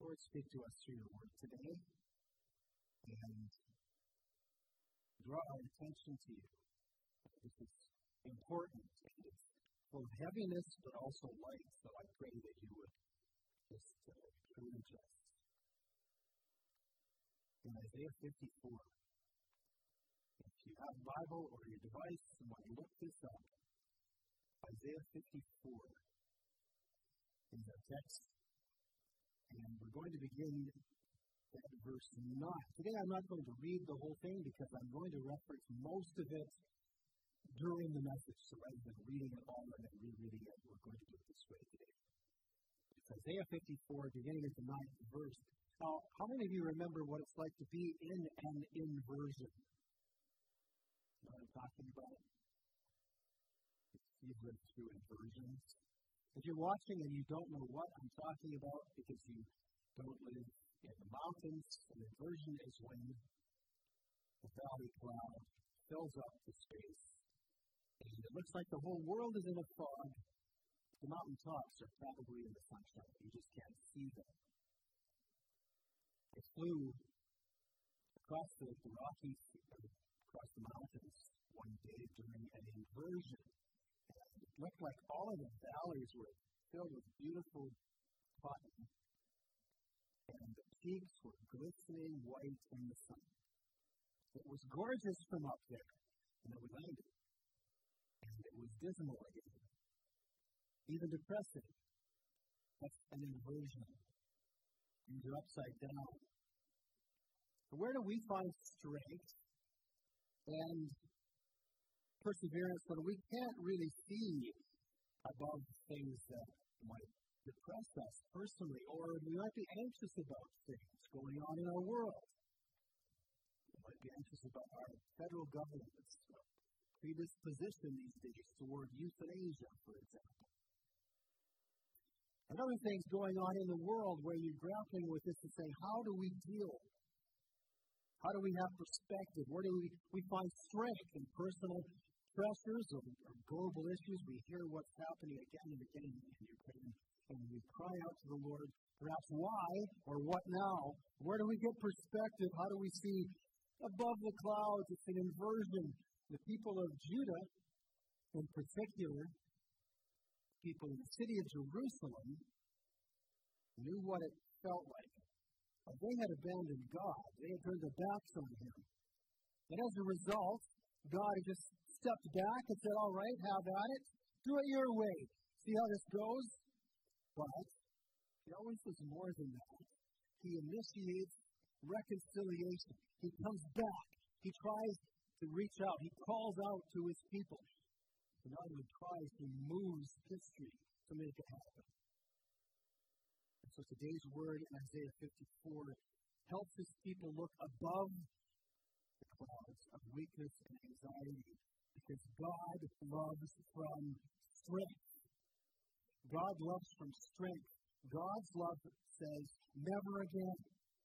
Lord, speak to us through your word today and draw our attention to you. This is important and it's full of heaviness but also light, so I pray that you would just encourage us. In Isaiah 54, if you have a Bible or your device and want to look this up, Isaiah 54 is our text. And we're going to begin at verse 9. Today I'm not going to read the whole thing because I'm going to reference most of it during the message. So rather than reading it all and then rereading it, we're going to do it this way today. It's Isaiah 54, beginning at the 9th verse. Now, how many of you remember what it's like to be in an inversion? You know what I'm talking about? You've lived through inversions. If you're watching and you don't know what I'm talking about because you don't live in the mountains, an inversion is when the valley cloud fills up the space and it looks like the whole world is in a fog. The mountain tops are probably in the sunshine. You just can't see them. It flew across the Rockies, across the mountains one day during an inversion. It looked like all of the valleys were filled with beautiful cotton, and the peaks were glistening white in the sun. It was gorgeous from up there, and then we landed, and it was dismal again, even depressing. That's an inversion. You're upside down. But where do we find strength and perseverance when we can't really see above things that might depress us personally, or we might be anxious about things going on in our world? We might be anxious about our federal government's predisposition these days toward euthanasia, for example. And other things going on in the world where you're grappling with this and saying, how do we deal? How do we have perspective? Where do we find strength in personal pressures or global issues? We hear what's happening again and again in Ukraine, and we cry out to the Lord, perhaps why or what now? Where do we get perspective? How do we see above the clouds? It's an inversion. The people of Judah, in particular, people in the city of Jerusalem, knew what it felt like. They had abandoned God. They had turned their backs on Him. And as a result, God had just stepped back and said, all right, have at it. Do it your way. See how this goes? But He always does more than that. He initiates reconciliation. He comes back. He tries to reach out. He calls out to His people. And not only tries, He moves history to make it happen. And so today's word in Isaiah 54 helps His people look above the clouds of weakness and anxiety, because God loves from strength. God loves from strength. God's love says, never again.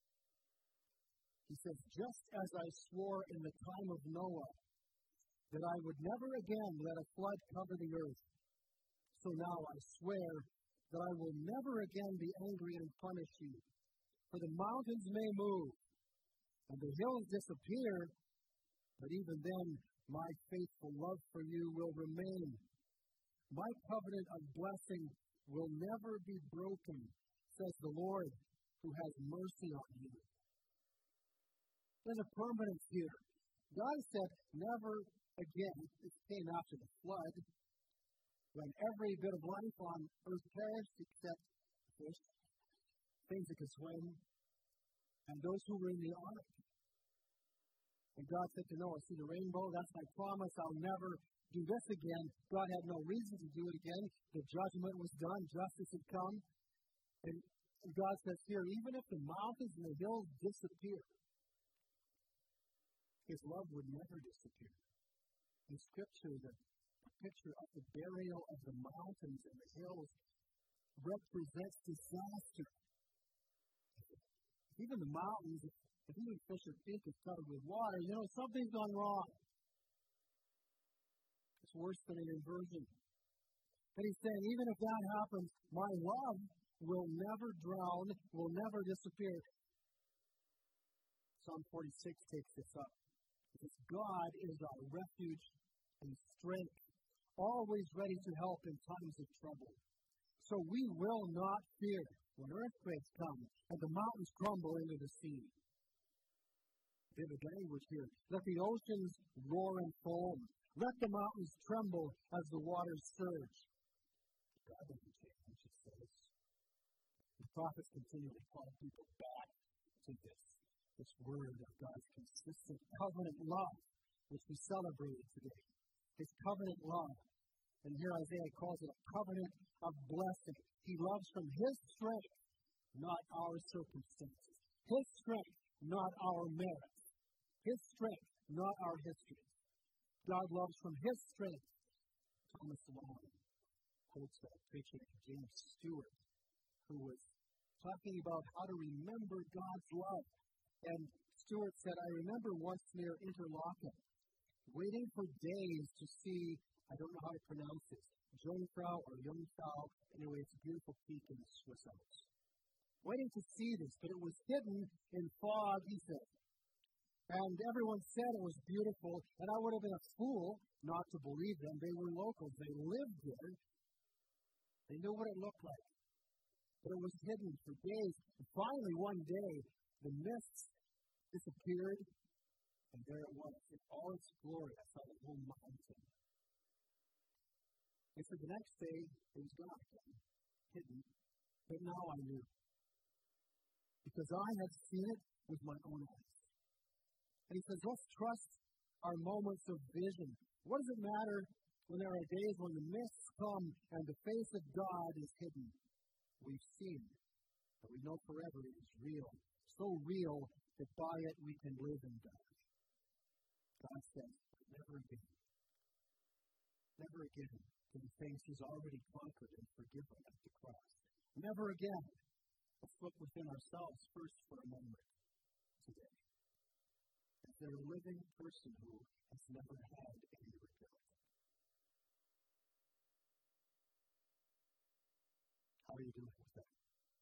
He says, just as I swore in the time of Noah, that I would never again let a flood cover the earth, so now I swear that I will never again be angry and punish you. For the mountains may move, and the hills disappear, but even then my faithful love for you will remain. My covenant of blessing will never be broken, says the Lord, who has mercy on you. There's a permanence here. God said, never again. This came after the flood, when every bit of life on earth perished except fish, things that could swim, and those who were in the ark. And God said to Noah, see the rainbow? That's my promise. I'll never do this again. God had no reason to do it again. The judgment was done. Justice had come. And God says here, even if the mountains and the hills disappear, His love would never disappear. In Scripture, the picture of the burial of the mountains and the hills represents disaster. Even the mountains, if even Fisher Peak is covered with water, something's gone wrong. It's worse than an inversion. But He's saying, even if that happens, my love will never drown, will never disappear. Psalm 46 takes this up. Because God is our refuge and strength, always ready to help in times of trouble. So we will not fear when earthquakes come and the mountains crumble into the sea. Vivid language here. Let the oceans roar and foam. Let the mountains tremble as the waters surge. God doesn't change, it says. The prophets continually call people back to this word of God's consistent covenant love, which we celebrated today. His covenant love. And here Isaiah calls it a covenant of blessing. He loves from His strength, not our circumstances. His strength, not our merits. His strength, not our history. God loves from His strength. Thomas Long quotes a preacher, James Stewart, who was talking about how to remember God's love. And Stewart said, I remember once near Interlaken, waiting for days to see, I don't know how to pronounce this, Jungfrau or Jungfrau, anyway, it's a beautiful peak in the Swiss Alps. Waiting to see this, but it was hidden in fog, he said. And everyone said it was beautiful, and I would have been a fool not to believe them. They were locals. They lived there. They knew what it looked like. But it was hidden for days. And finally, one day, the mists disappeared, and there it was. In all its glory, I saw the whole mountain. He said the next day, it was gone again, hidden. But now I knew. Because I had seen it with my own eyes. And he says, let's trust our moments of vision. What does it matter when there are days when the mists come and the face of God is hidden? We've seen it, but we know forever it is real. So real that by it we can live and die. God says, never again. Never again can the things He's already conquered and forgiven at the cross. Never again. Let's look within ourselves first for a moment today. Is there a living person who has never had any regret? How are you doing with that?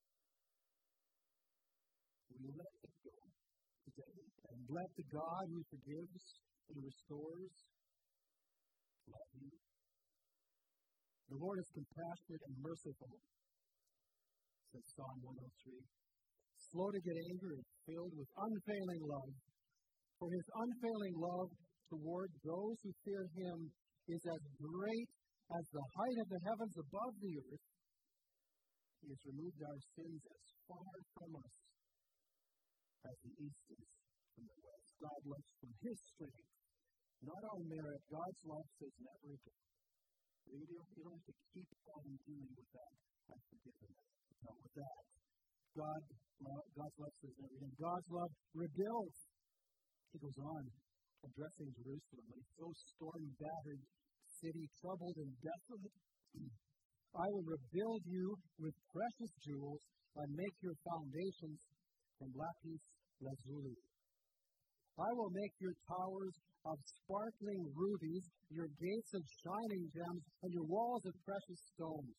Will you let it go today and let the God who forgives and restores love you? The Lord is compassionate and merciful, says Psalm 103. Slow to get angry and filled with unfailing love. For His unfailing love toward those who fear Him is as great as the height of the heavens above the earth. He has removed our sins as far from us as the east is from the west. God loves from His strength, not our merit. God's love says never again. You don't have to keep on dealing with that. I've forgiven that. No, with that. God's love says never again. God's love rebuilds. He goes on, addressing Jerusalem, a so storm-battered city, troubled and desolate. I will rebuild you with precious jewels and make your foundations from lapis lazuli. I will make your towers of sparkling rubies, your gates of shining gems, and your walls of precious stones.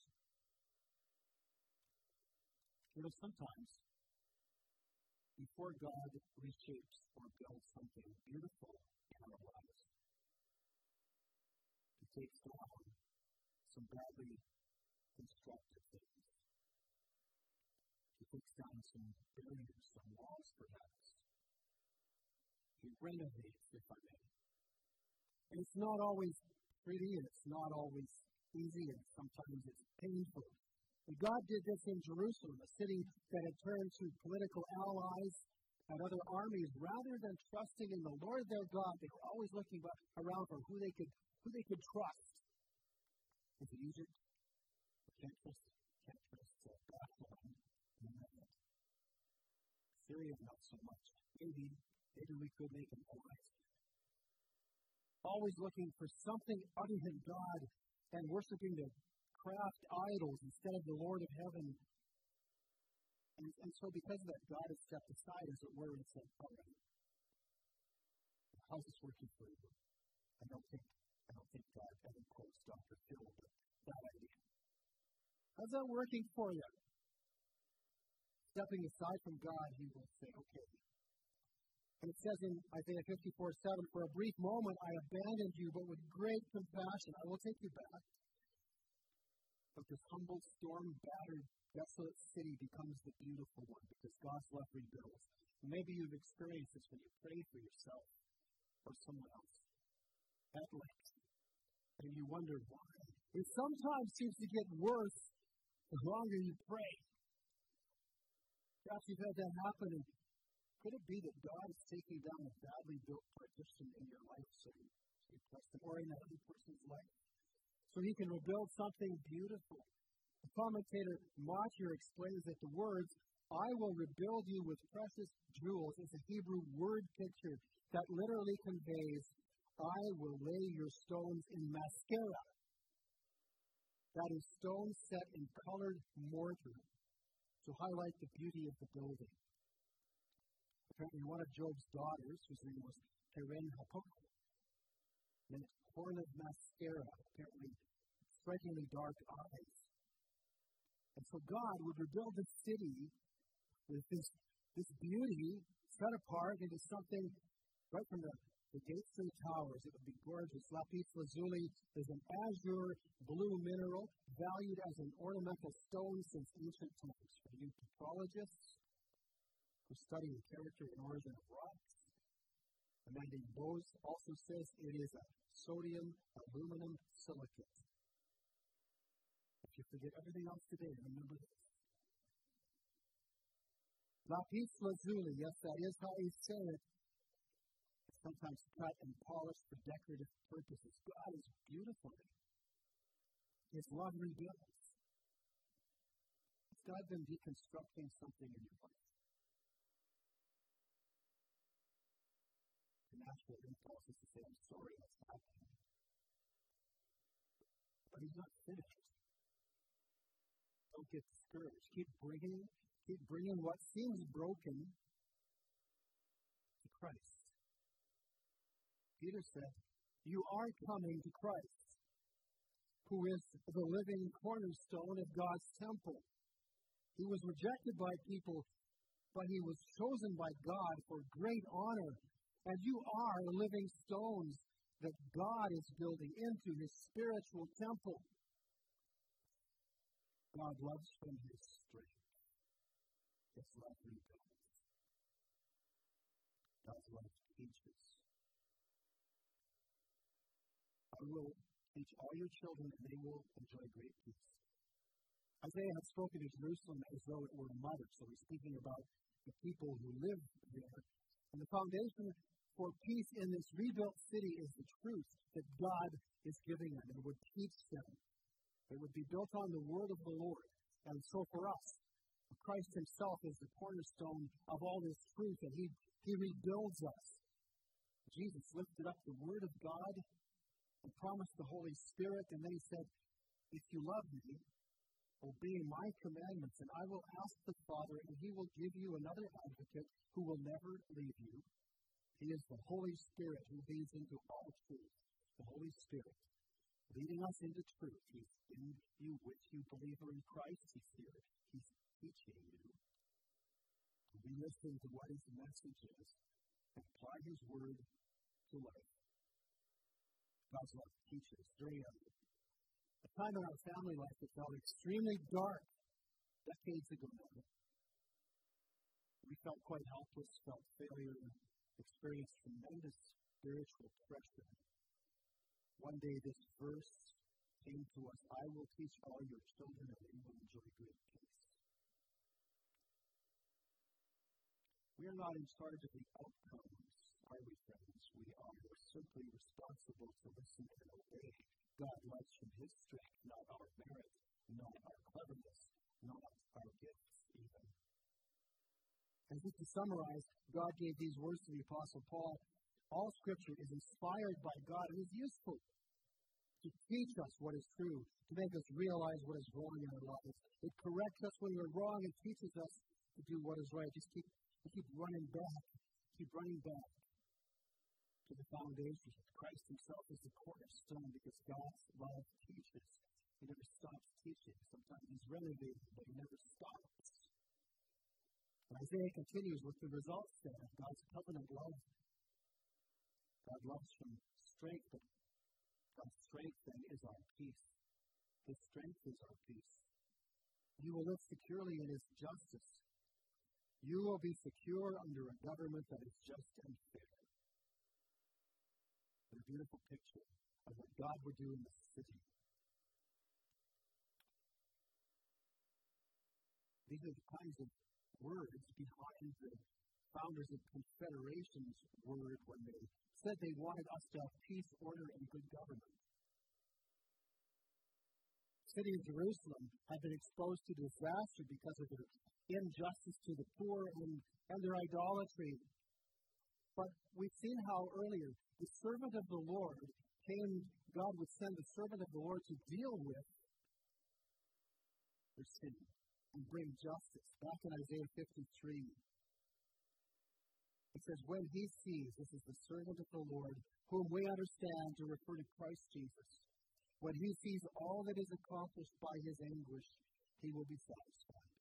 You know, sometimes, before God reshapes or builds something beautiful in our lives, He takes down some badly constructed things. He takes down some barriers, some walls perhaps. He renovates, if I may. And it's not always pretty, and it's not always easy, and sometimes it's painful. And God did this in Jerusalem, a city that had turned to political allies and other armies. Rather than trusting in the Lord their God, they were always looking around for who they could trust. Is it Egypt? Can't trust Babylon. Syria, not so much. Maybe we could make an alliance. Always looking for something other than God and worshiping the craft idols instead of the Lord of heaven. And so because of that, God is stepped aside, as it were, and said, all right, how's this working for you? I don't think God ever quotes Dr. Phil, but that idea. How's that working for you? stepping aside from God, he will say, okay. And it says in Isaiah 54:7, for a brief moment I abandoned you, but with great compassion I will take you back. But this humble, storm-battered, desolate city becomes the beautiful one because God's love rebuilds. Maybe you've experienced this when you pray for yourself or someone else at length. And you wonder why. It sometimes seems to get worse the longer you pray. Perhaps you've had that happen, and could it be that God is taking down a badly built partition in your life so you trust Him, or in another person's life, so He can rebuild something beautiful? The commentator Machir explains that the words, I will rebuild you with precious jewels, is a Hebrew word picture that literally conveys, I will lay your stones in mascara. That is, stones set in colored mortar to highlight the beauty of the building. Apparently, one of Job's daughters, whose name was Keren Hapukah, named horn of mascara, apparently strikingly dark eyes. And so God would rebuild the city with this beauty set apart into something right from the gates to the towers. It would be gorgeous. Lapis lazuli is an azure blue mineral valued as an ornamental stone since ancient times. For you petrologists who study the character and origin of rocks, Amanda Bose also says it is a sodium aluminum silicate. If you forget everything else today, remember this. Lapis lazuli, yes, that is how you say it. It's sometimes cut and polished for decorative purposes. God is beautiful. His love reveals. Has God been deconstructing something in your life? The natural impulse is to say, I'm sorry that's happening. But He's not finished. Don't get discouraged. Keep bringing what seems broken to Christ. Peter said, you are coming to Christ, who is the living cornerstone of God's temple. He was rejected by people, but He was chosen by God for great honor. And you are living stones that God is building into His spiritual temple. God loves from His strength. His love rebuilds. God's love teaches. I will teach all your children, and they will enjoy great peace. Isaiah had spoken to Jerusalem as though it were a mother, so he's speaking about the people who live there. And the foundation for peace in this rebuilt city is the truth that God is giving them and would teach them. It would be built on the word of the Lord. And so for us, Christ Himself is the cornerstone of all this truth, and He rebuilds us. Jesus lifted up the Word of God and promised the Holy Spirit, and then He said, if you love me, obey my commandments, and I will ask the Father, and He will give you another advocate who will never leave you. He is the Holy Spirit who leads into all truth. The Holy Spirit leading us into truth. He's in you with you, believer in Christ. He's here. He's teaching you. We listen to what His message is and apply His word to life. God's love teaches. During a time in our family life that felt extremely dark decades ago now, we felt quite helpless, felt failure, and experienced tremendous spiritual pressure. One day this verse came to us, I will teach all your children and they will enjoy great peace. We are not in charge of the outcomes, are we, friends? We are simply responsible to listen and obey. God loves from His strength, not our merit, not our cleverness, not our gifts even. And just to summarize, God gave these words to the Apostle Paul. All Scripture is inspired by God and is useful to teach us what is true, to make us realize what is wrong in our lives. It corrects us when we're wrong and teaches us to do what is right. Just keep running back to the foundation. Christ Himself is the cornerstone because God's love teaches. He never stops teaching. Sometimes He's renovating, but He never stops. Isaiah continues with the results then of God's covenant love. God loves from strength, but God's strength then is our peace. His strength is our peace. You will live securely in His justice. You will be secure under a government that is just and fair. What a beautiful picture of what God would do in the city. These are the kinds of words behind the founders of Confederation's word when they said they wanted us to have peace, order, and good government. The city of Jerusalem had been exposed to disaster because of their injustice to the poor and their idolatry. But we've seen how earlier the servant of the Lord God would send the servant of the Lord to deal with their sin and bring justice. Back in Isaiah 53, it says, when He sees, this is the servant of the Lord, whom we understand to refer to Christ Jesus, when He sees all that is accomplished by His anguish, He will be satisfied.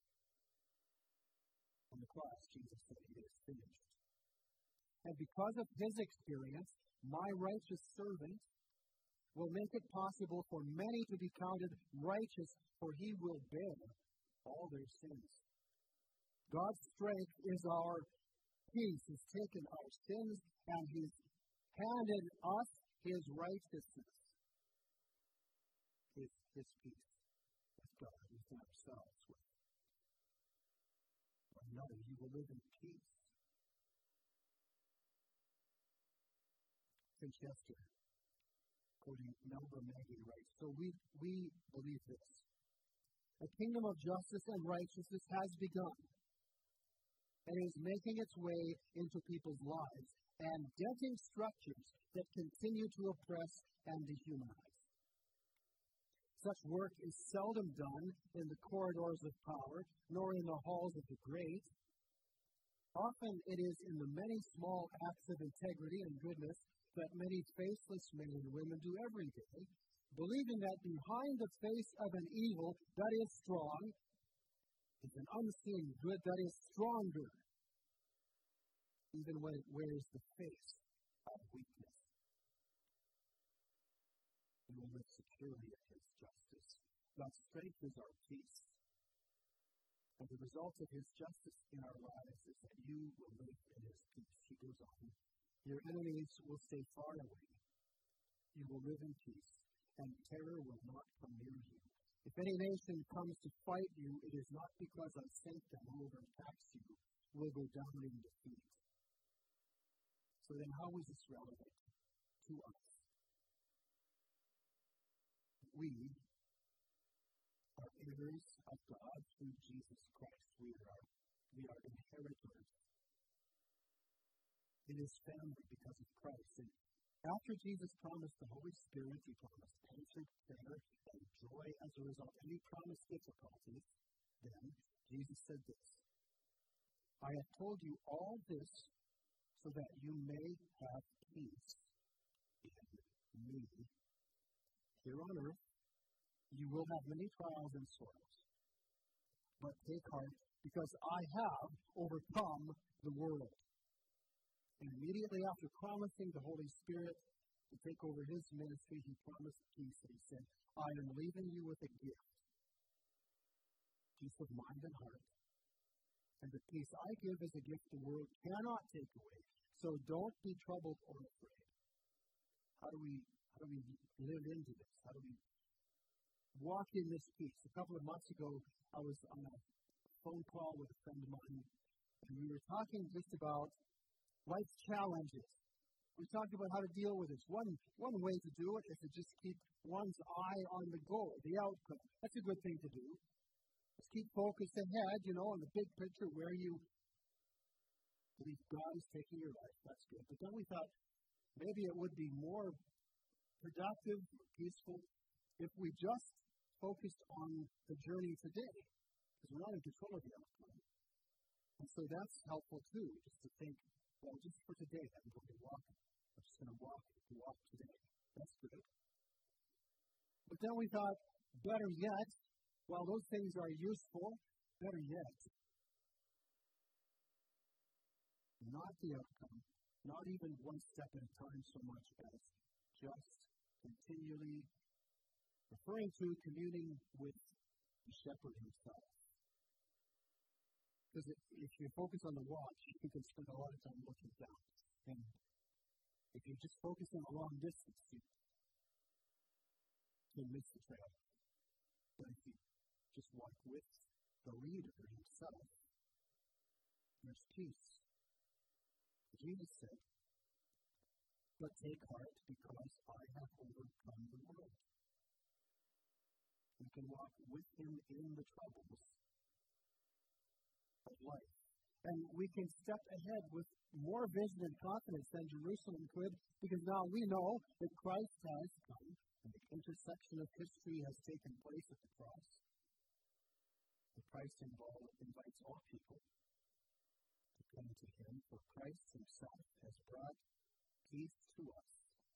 On the cross, Jesus said, it is finished. And because of His experience, my righteous servant will make it possible for many to be counted righteous, for He will bear all their sins. God's strength is our peace. He's taken our sins and He's handed us His righteousness. His peace with God, within ourselves, with one another. You will live in peace. Winchester, quoting Melba Maggie, writes, so we believe this. The kingdom of justice and righteousness has begun and is making its way into people's lives and denting structures that continue to oppress and dehumanize. Such work is seldom done in the corridors of power, nor in the halls of the great. Often it is in the many small acts of integrity and goodness that many faceless men and women do every day, believing that behind the face of an evil that is strong is an unseen good that is stronger, even when it wears the face of weakness. We will live securely in His justice. God's strength is our peace. And the result of His justice in our lives is that you will live in His peace. He goes on. Your enemies will stay far away. You will live in peace, and terror will not come near you. If any nation comes to fight you, it is not because I sent them over and attacks you. Will go down in defeat. So then how is this relevant to us? We are heirs of God through Jesus Christ. We are inheritors in His family because of Christ. And after Jesus promised the Holy Spirit, He promised answered prayer and joy as a result, and He promised difficulties. Then Jesus said this, I have told you all this so that you may have peace in me. Here on earth, you will have many trials and sorrows. But take heart, because I have overcome the world. And immediately after promising the Holy Spirit to take over His ministry, He promised peace. And He said, I am leaving you with a gift. Peace of mind and heart. And the peace I give as a gift the world cannot take away. So don't be troubled or afraid. How do we live into this? How do we walk in this peace? A couple of months ago, I was on a phone call with a friend of mine, and we were talking just about life's challenges. We talked about how to deal with this. One way to do it is to just keep one's eye on the goal, the outcome. That's a good thing to do. Just keep focused ahead, on the big picture where you believe God is taking your life. That's good. But then we thought maybe it would be more productive, peaceful, if we just focused on the journey today, because we're not in control of the outcome. And so that's helpful too, just to think, well, just for today, I'm going to walk. I'm just going to walk today. That's good. But then we thought, better yet, while those things are useful, better yet, not the outcome, not even one step at a time so much as just continually referring to communing with the shepherd himself. Because if you focus on the watch, you can spend a lot of time looking down. And if you just focus on a long distance, you miss the trail. But if you just walk with the leader himself, there's peace. Jesus said, "But take heart, because I have overcome the world." We can walk with him in the troubles of life. And we can step ahead with more vision and confidence than Jerusalem could, because now we know that Christ has come, and the intersection of history has taken place at the cross. The Christ invites all people to come to him, for Christ himself has brought peace to us.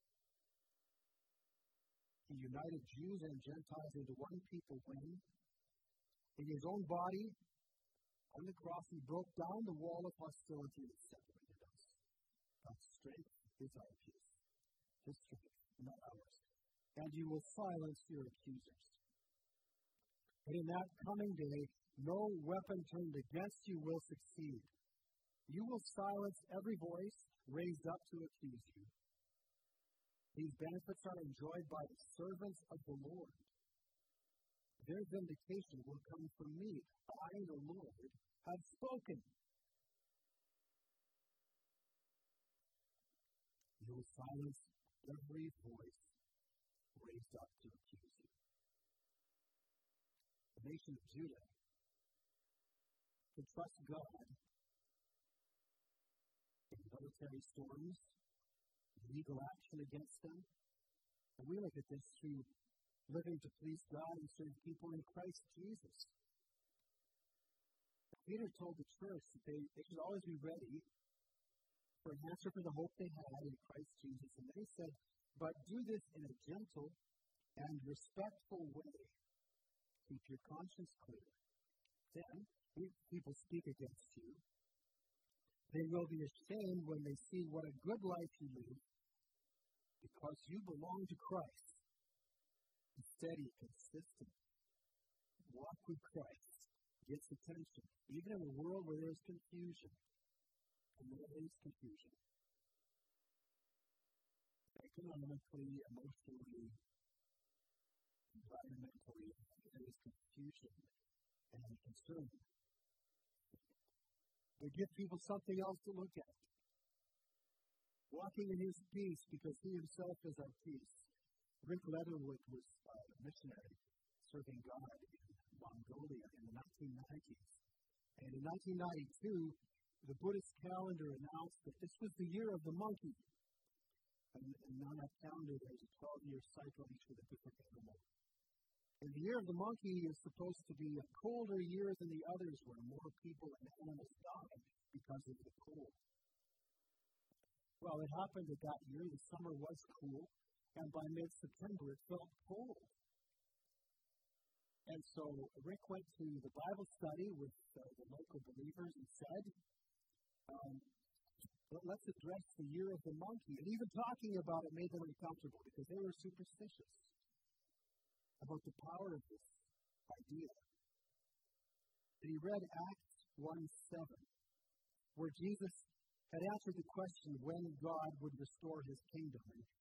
He united Jews and Gentiles into one people when, in his own body, on the cross, he broke down the wall of hostility that separated us. God's strength is our peace. His strength, not ours. And you will silence your accusers. But in that coming day, no weapon turned against you will succeed. You will silence every voice raised up to accuse you. These benefits are enjoyed by the servants of the Lord. Their vindication will come from me. I, the Lord, have spoken. You will silence every voice raised up to accuse you. The nation of Judah can trust God in military storms, legal action against them. And we look at this through living to please God and serve people in Christ Jesus. Peter told the church that they should always be ready for an answer for the hope they had in Christ Jesus. And they said, but do this in a gentle and respectful way. Keep your conscience clear. Then, if people speak against you, they will be ashamed when they see what a good life you live, because you belong to Christ. Be steady, consistent. Walk with Christ. Gets attention, even in a world where there's confusion. And there is confusion. Economically, emotionally, environmentally, there is confusion and concern. They give people something else to look at. Walking in his peace, because he himself is our peace. Rick Leatherwood was a missionary serving God in Mongolia in the 1990s. And in 1992, the Buddhist calendar announced that this was the year of the monkey. And on that calendar, there's a 12-year cycle each with a different animal. And the year of the monkey is supposed to be a colder year than the others, where more people and animals die because of the cold. Well, it happened that year the summer was cool, and by mid-September it felt cold. And so Rick went to the Bible study with the local believers and said, let's address the year of the monkey. And even talking about it made them uncomfortable because they were superstitious about the power of this idea. And he read Acts 1:7, where Jesus had answered the question when God would restore his kingdom.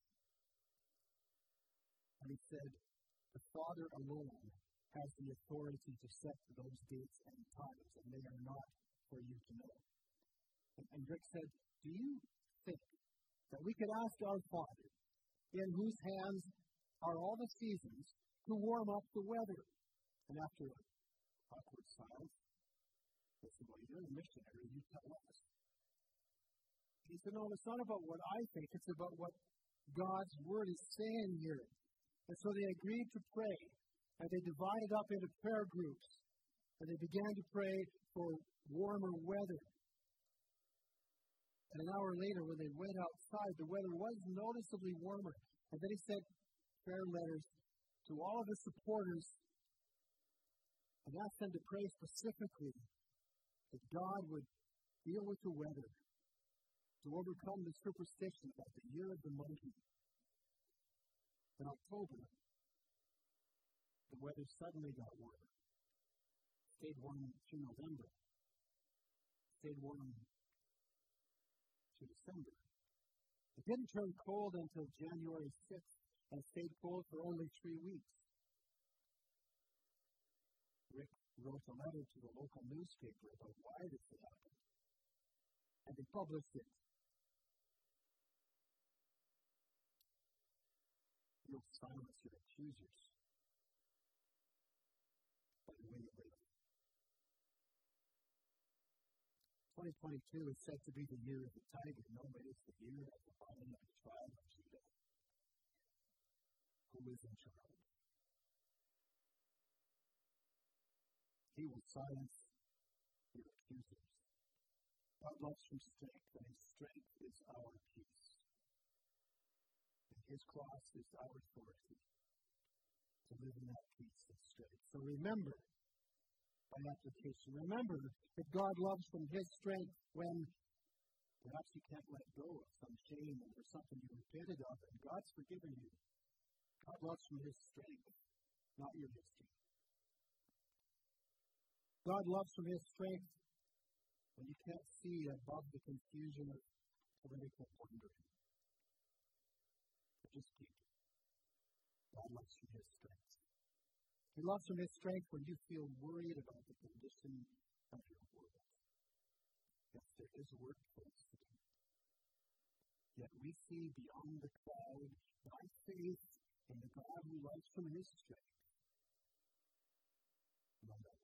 And he said, the Father alone has the authority to set those dates and times, and they are not for you to know. And Rick said, do you think that we could ask our Father, in whose hands are all the seasons, to warm up the weather? And after an awkward silence, he said, well, you're a missionary, you tell us. He said, no, it's not about what I think, it's about what God's Word is saying here. And so they agreed to pray, and they divided up into prayer groups, and they began to pray for warmer weather. And an hour later, when they went outside, the weather was noticeably warmer. And then he sent prayer letters to all of his supporters and asked them to pray specifically that God would deal with the weather to overcome the superstition about the year of the monkey. In October, the weather suddenly got warmer. Stayed warm through November. Stayed warm through December. It didn't turn cold until January 6th and stayed cold for only 3 weeks. Rick wrote a letter to the local newspaper about why this had happened, and they published it. You'll silence your accusers by the way you live. 2022 is said to be the year of the tiger. No, it is the year of the Lion of the tribe of Judah, who is in charge. He will silence your accusers. God loves from strength, and His strength is our peace. And His cross is our authority to live in that peace and strength. So remember, by application, remember that God loves from His strength when perhaps you can't let go of some shame over something you repented of, and God's forgiven you. God loves from His strength, not your history. God loves from His strength when you can't see above the confusion of political wandering. But just keep it. God loves from His strength. He loves from His strength when you feel worried about the condition of your world. Yes, there is work for us to do. Yet we see beyond the cloud by faith in the God who loves from His strength, among others.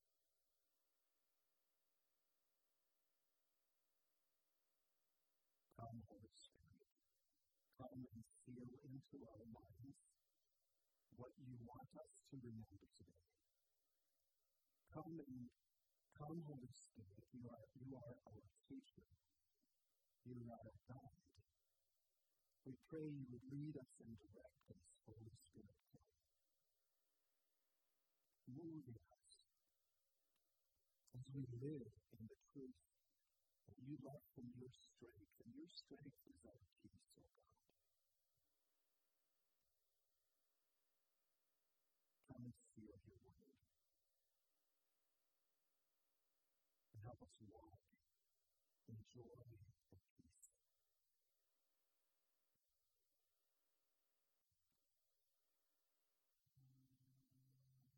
Come, Holy Spirit, come and seal into our minds what you want us to remember today. Come, Holy Spirit. You are our teacher. You are our guide. We pray you would lead us and direct us, Holy Spirit. Move in us as we live in the truth that you love from your strength, and your strength is our peace, O God. Come and seal your word. And help us walk in joy